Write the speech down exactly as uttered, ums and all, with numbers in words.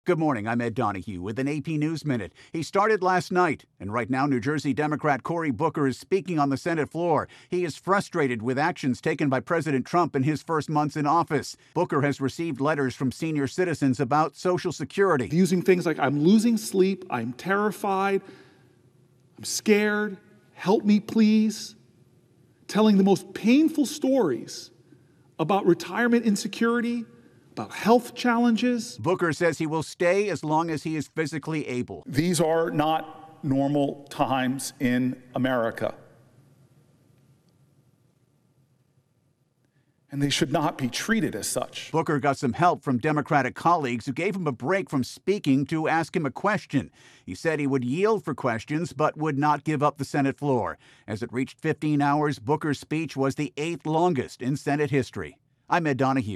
Good morning, I'm Ed Donahue with an A P News Minute. He started last night, and right now New Jersey Democrat Cory Booker is speaking on the Senate floor. He is frustrated with actions taken by President Trump in his first months in office. Booker has received letters from senior citizens about Social Security. Using things like, I'm losing sleep, I'm terrified, I'm scared, help me please. Telling the most painful stories about retirement insecurity, about health challenges. Booker says he will stay as long as he is physically able. These are not normal times in America. And they should not be treated as such. Booker got some help from Democratic colleagues who gave him a break from speaking to ask him a question. He said he would yield for questions, but would not give up the Senate floor. As it reached fifteen hours, Booker's speech was the eighth longest in Senate history. I'm Ed Donahue.